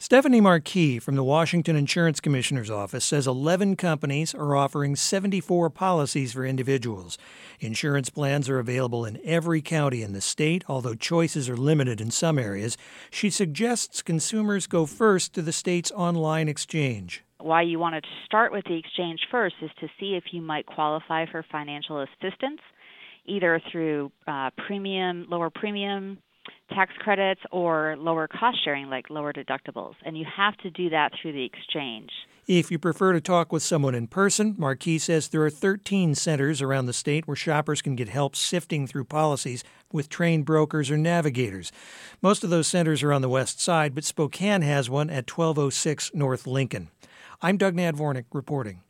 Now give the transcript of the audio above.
Stephanie Marquis from the Washington Insurance Commissioner's Office says 11 companies are offering 74 policies for individuals. Insurance plans are available in every county in the state, although choices are limited in some areas. She suggests consumers go first to the state's online exchange. Why you wanted to start with the exchange first is to see if you might qualify for financial assistance, either through lower premium, tax credits, or lower cost sharing like lower deductibles. And you have to do that through the exchange. If you prefer to talk with someone in person, Marquis says there are 13 centers around the state where shoppers can get help sifting through policies with trained brokers or navigators. Most of those centers are on the west side, but Spokane has one at 1206 North Lincoln. I'm Doug Nadvornik reporting.